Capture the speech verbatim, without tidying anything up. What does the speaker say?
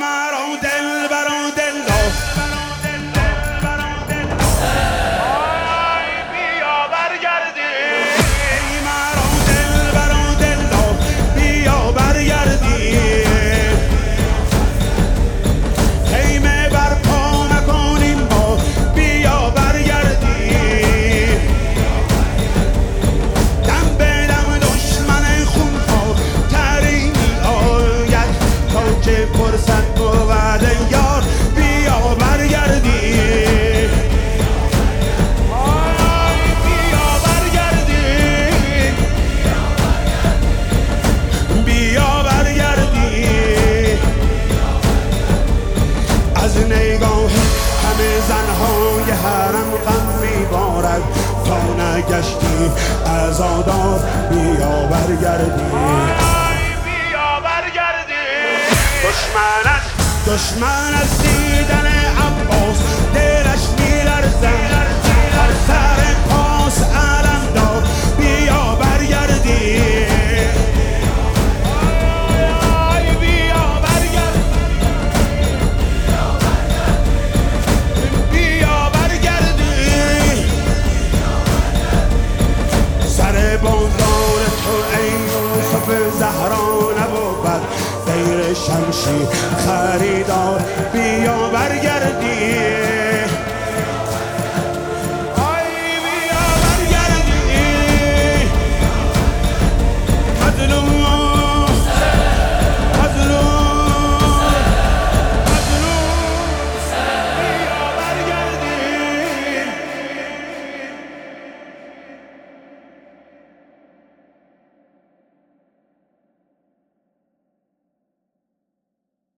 مرا دل برا دل بیا برگردی ای مرا دل برا دل بیا برگردی خیمه برپا نکنیم ما بیا برگردی دم به دم دشمن خونها تری آید تا که فرصت بود یار بیا برگردی بیا برگردی بیا برگردی از نگاه همه زنهای حرم غم میبارد تا نگشتی عزادار بیا برگردی بیا برگردی دشمنت دشمن از دیدن عباس دلش میلرزد هر سر پاس علم داد بیا برگردی بیا برگردی بیا برگردی سر بندار تو ای یوسف زهرا نبود غیر شمشیر خریدار بیا برگردی